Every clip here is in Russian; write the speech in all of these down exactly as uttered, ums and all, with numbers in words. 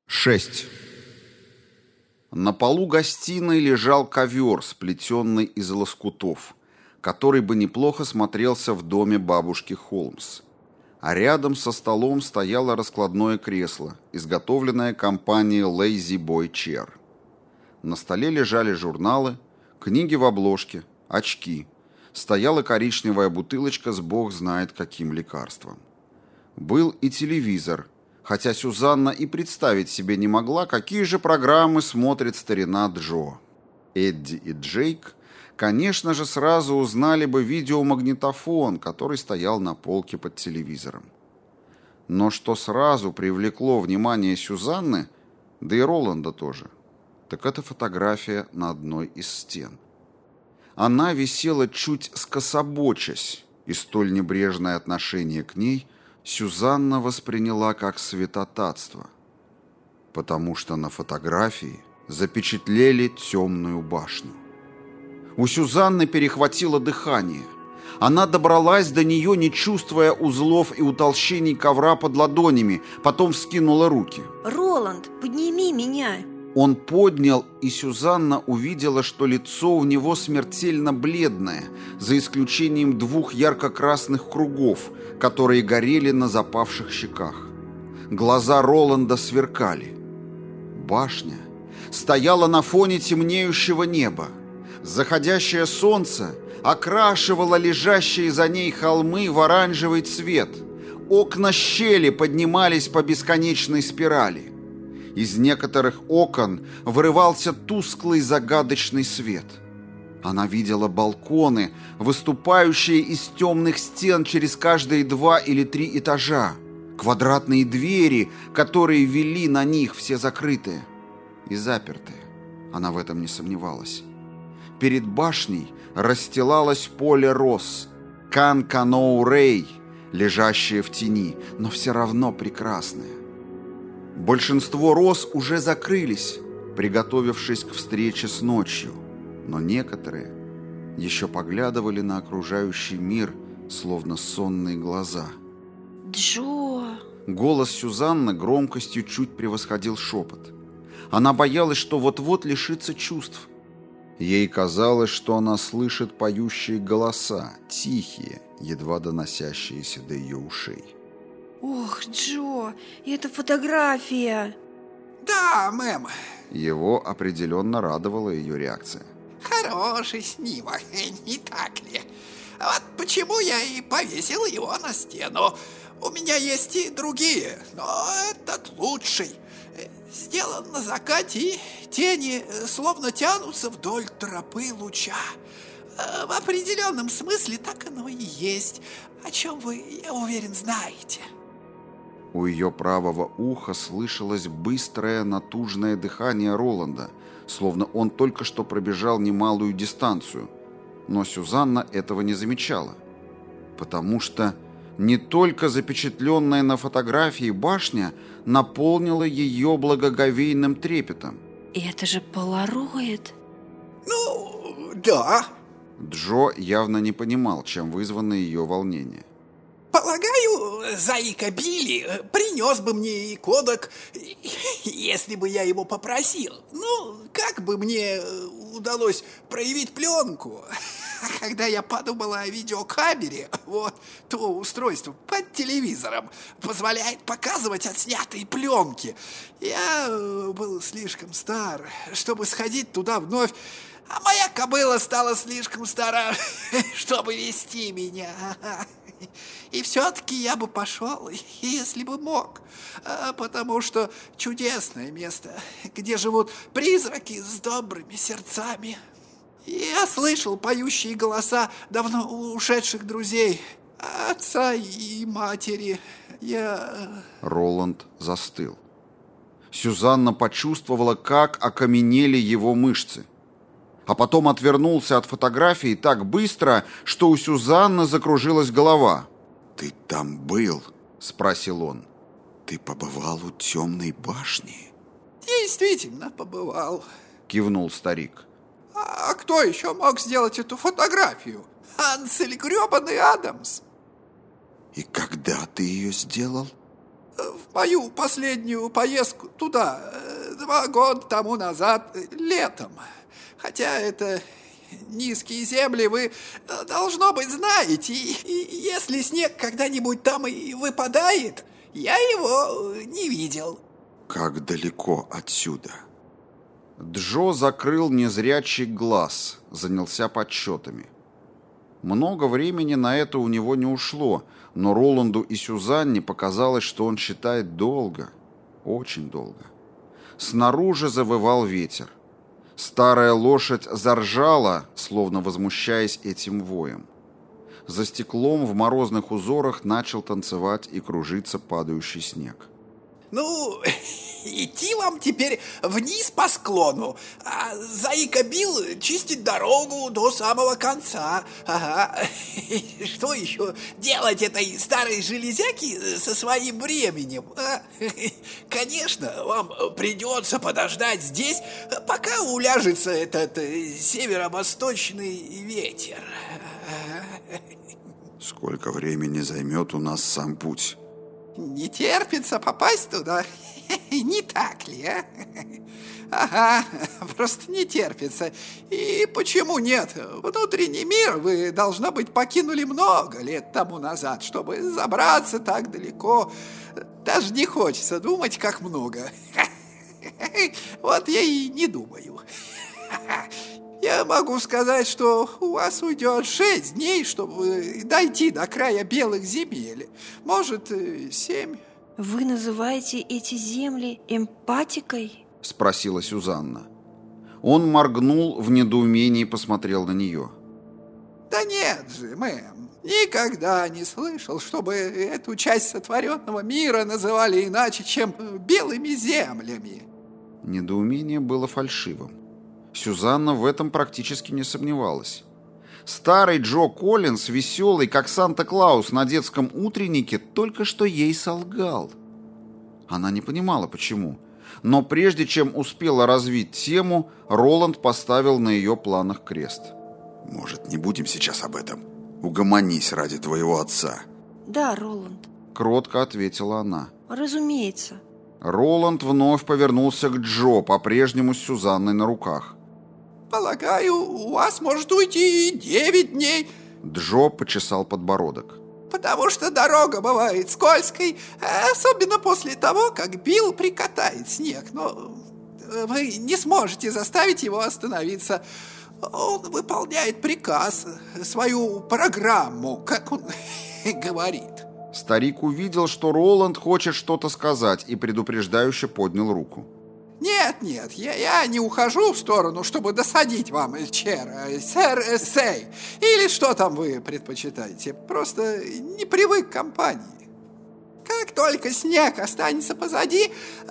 шесть. На полу гостиной лежал ковер, сплетенный из лоскутов, который бы неплохо смотрелся в доме бабушки Холмс. А рядом со столом стояло раскладное кресло, изготовленное компанией Lazy Boy Chair. На столе лежали журналы, книги в обложке, очки. Стояла коричневая бутылочка с бог знает каким лекарством. Был и телевизор, хотя Сюзанна и представить себе не могла, какие же программы смотрит старина Джо. Эдди и Джейк, конечно же, сразу узнали бы видеомагнитофон, который стоял на полке под телевизором. Но что сразу привлекло внимание Сюзанны, да и Роланда тоже, так это фотография на одной из стен. Она висела чуть скособочась, и столь небрежное отношение к ней Сюзанна восприняла как святотатство, потому что на фотографии запечатлели темную башню. У Сюзанны перехватило дыхание. Она добралась до нее, не чувствуя узлов и утолщений ковра под ладонями, потом вскинула руки. «Роланд, подними меня!» Он поднял, и Сюзанна увидела, что лицо у него смертельно бледное, за исключением двух ярко-красных кругов, которые горели на запавших щеках. Глаза Роланда сверкали. Башня стояла на фоне темнеющего неба. Заходящее солнце окрашивало лежащие за ней холмы в оранжевый цвет. Окна щели поднимались по бесконечной спирали. Из некоторых окон вырывался тусклый загадочный свет. Она видела балконы, выступающие из темных стен через каждые два или три этажа, квадратные двери, которые вели на них, все закрытые и запертые. Она в этом не сомневалась. Перед башней расстилалось поле роз, Кан-Каноу-Рэй, лежащее в тени, но все равно прекрасное. Большинство роз уже закрылись, приготовившись к встрече с ночью, но некоторые еще поглядывали на окружающий мир, словно сонные глаза. «Джо!» Голос Сюзанны громкостью чуть превосходил шепот. Она боялась, что вот-вот лишится чувств. Ей казалось, что она слышит поющие голоса, тихие, едва доносящиеся до ее ушей. «Ох, Джо, это фотография!» Да, мэм. Его определенно радовала ее реакция. Хороший снимок, не так ли? Вот почему я и повесил его на стену. У меня есть и другие, но этот лучший. Сделан на закате, и тени словно тянутся вдоль тропы луча. В определенном смысле так оно и есть, о чем вы, я уверен, знаете. У ее правого уха слышалось быстрое натужное дыхание Роланда, словно он только что пробежал немалую дистанцию. Но Сюзанна этого не замечала, потому что не только запечатленная на фотографии башня наполнила ее благоговейным трепетом. Это же полароид. Ну, да. Джо явно не понимал, чем вызвано ее волнение. Полагаю, заика Билли принес бы мне и кодек, если бы я его попросил. Ну, как бы мне удалось проявить пленку? Когда я подумала о видеокамере, вот то устройство под телевизором позволяет показывать отснятые пленки. Я был слишком стар, чтобы сходить туда вновь, а моя кобыла стала слишком стара, чтобы вести меня. И все-таки я бы пошел, если бы мог, потому что чудесное место, где живут призраки с добрыми сердцами. Я слышал поющие голоса давно ушедших друзей, отца и матери. Я... Роланд застыл. Сюзанна почувствовала, как окаменели его мышцы. А потом отвернулся от фотографии так быстро, что у Сюзанны закружилась голова. «Ты там был?» – спросил он. «Ты побывал у темной башни?» «Действительно побывал», – кивнул старик. «А кто еще мог сделать эту фотографию? Ансель гребаный Адамс». «И когда ты ее сделал?» В в мою последнюю поездку туда, два года тому назад, летом. Хотя это низкие земли, вы, должно быть, знаете. И, и если снег когда-нибудь там и выпадает, я его не видел. Как далеко отсюда? Джо закрыл незрячий глаз, занялся подсчетами. Много времени на это у него не ушло, но Роланду и Сюзанне показалось, что он считает долго, очень долго. Снаружи завывал ветер. Старая лошадь заржала, словно возмущаясь этим воем. За стеклом в морозных узорах начал танцевать и кружиться падающий снег. Ну, идти вам теперь вниз по склону, а Заика Билл чистить дорогу до самого конца. Ага. Что еще делать этой старой железяке со своим временем? А? Конечно, вам придется подождать здесь, пока уляжется этот северо-восточный ветер. Сколько времени займет у нас сам путь? Не терпится попасть туда, не так ли, а? Ага, просто не терпится. И почему нет? Внутренний мир вы, должно быть, покинули много лет тому назад, чтобы забраться так далеко. Даже не хочется думать, как много. Вот я и не думаю. Я могу сказать, что у вас уйдет шесть дней, чтобы дойти до края белых земель. Может, семь. Вы называете эти земли эмпатикой? Спросила Сюзанна. Он моргнул, в недоумении посмотрел на нее. Да нет же, мэм, никогда не слышал, чтобы эту часть сотворенного мира называли иначе, чем белыми землями. Недоумение было фальшивым. Сюзанна в этом практически не сомневалась. Старый Джо Коллинз, веселый, как Санта-Клаус на детском утреннике, только что ей солгал. Она не понимала, почему. Но прежде чем успела развить тему, Роланд поставил на ее планах крест. «Может, не будем сейчас об этом? Угомонись ради твоего отца». Да, Роланд. Кротко ответила она. Разумеется. Роланд вновь повернулся к Джо, по-прежнему с Сюзанной на руках. Полагаю, у вас может уйти и девять дней. Джо почесал подбородок. Потому что дорога бывает скользкой, особенно после того, как Билл прикатает снег. Но вы не сможете заставить его остановиться. Он выполняет приказ, свою программу, как он говорит. Старик увидел, что Роланд хочет что-то сказать, и предупреждающе поднял руку. Нет, нет, я, я не ухожу в сторону, чтобы досадить вам, чер, сэр Сэй, или что там вы предпочитаете. Просто не привык к компании. Как только снег останется позади,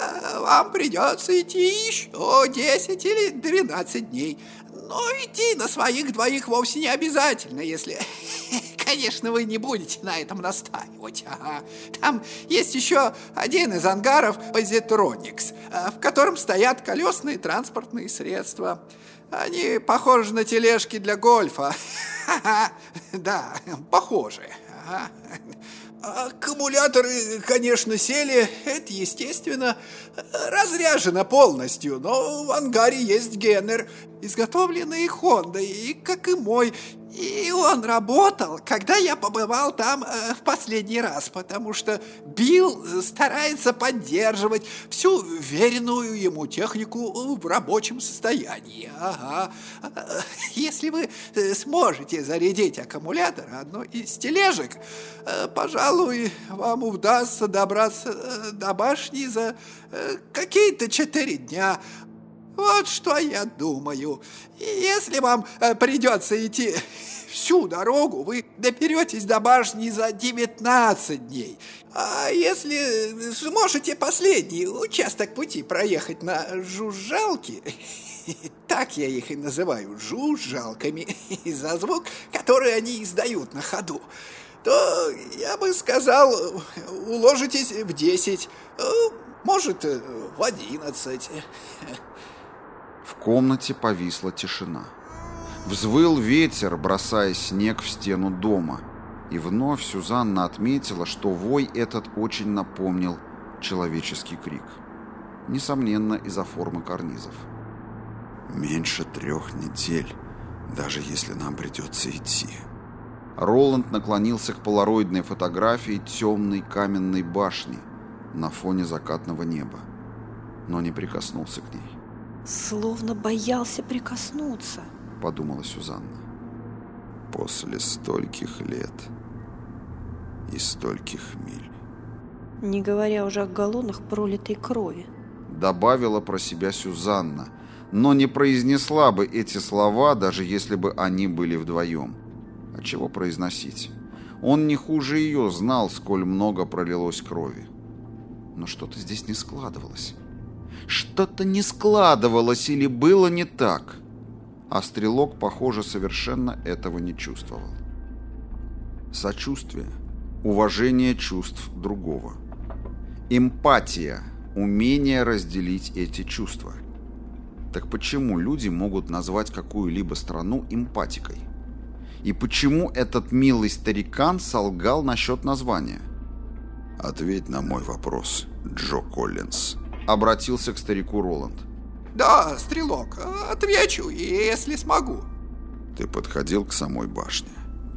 вам придется идти еще десять или двенадцать дней. Но идти на своих двоих вовсе не обязательно, если, конечно, вы не будете на этом настаивать. Ага. Там есть еще один из ангаров Позитроникс, в котором стоят колесные транспортные средства. Они похожи на тележки для гольфа. Да, похожи. Аккумуляторы, конечно, сели, это естественно, разряжено полностью, но в ангаре есть Геннер, изготовленный Хондой, и как и мой. И он работал, когда я побывал там э, в последний раз, потому что Билл старается поддерживать всю веренную ему технику в рабочем состоянии. Ага. Если вы сможете зарядить аккумулятор одной из тележек, э, пожалуй, вам удастся добраться э, до башни за э, какие-то четыре дня. Вот что я думаю. Если вам э, придется идти всю дорогу, вы доберетесь до башни за девятнадцать дней. А если сможете последний участок пути проехать на жужжалке, так я их и называю, жужжалками, за звук, который они издают на ходу, то, я бы сказал, уложитесь в десять, может, в одиннадцать. В комнате повисла тишина. Взвыл ветер, бросая снег в стену дома. И вновь Сюзанна отметила, что вой этот очень напомнил человеческий крик. Несомненно, из-за формы карнизов. «Меньше трех недель, даже если нам придется идти». Роланд наклонился к полароидной фотографии темной каменной башни на фоне закатного неба, но не прикоснулся к ней. Словно боялся прикоснуться, подумала Сюзанна. После стольких лет и стольких миль. Не говоря уже о галлонах пролитой крови. Добавила про себя Сюзанна, но не произнесла бы эти слова, даже если бы они были вдвоем. А чего произносить? Он не хуже ее знал, сколь много пролилось крови. Но что-то здесь не складывалось. Что-то не складывалось или было не так. А стрелок, похоже, совершенно этого не чувствовал. Сочувствие, уважение чувств другого. Эмпатия, умение разделить эти чувства. Так почему люди могут назвать какую-либо страну эмпатикой? И почему этот милый старикан солгал насчет названия? «Ответь на мой вопрос, Джо Коллинз», — обратился к старику Роланд. Да, стрелок, отвечу, если смогу. Ты подходил к самой башне,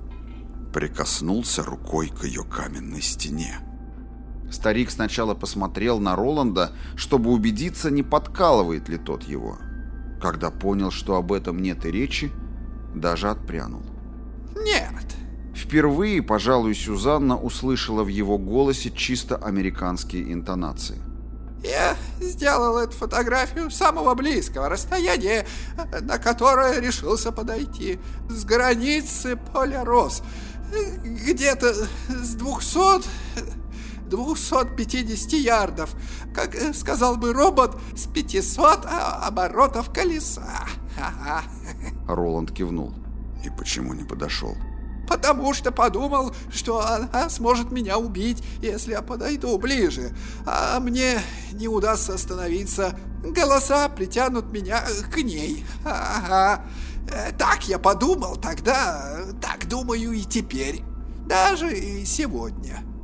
прикоснулся рукой к ее каменной стене. Старик сначала посмотрел на Роланда, чтобы убедиться, не подкалывает ли тот его. Когда понял, что об этом нет и речи, даже отпрянул. Нет. Впервые, пожалуй, Сюзанна услышала в его голосе чисто американские интонации. Я сделал эту фотографию с самого близкого расстояния, на которое решился подойти, с границы поля роз, где-то с двухсот, двухсот пятидесяти ярдов, как сказал бы робот, с пятисот оборотов колеса. Ага. Роланд кивнул. И почему не подошел? Потому что подумал, что она сможет меня убить, если я подойду ближе, а мне не удастся остановиться. Голоса притянут меня к ней. Ага. Так я подумал тогда, так думаю и теперь. Даже и сегодня.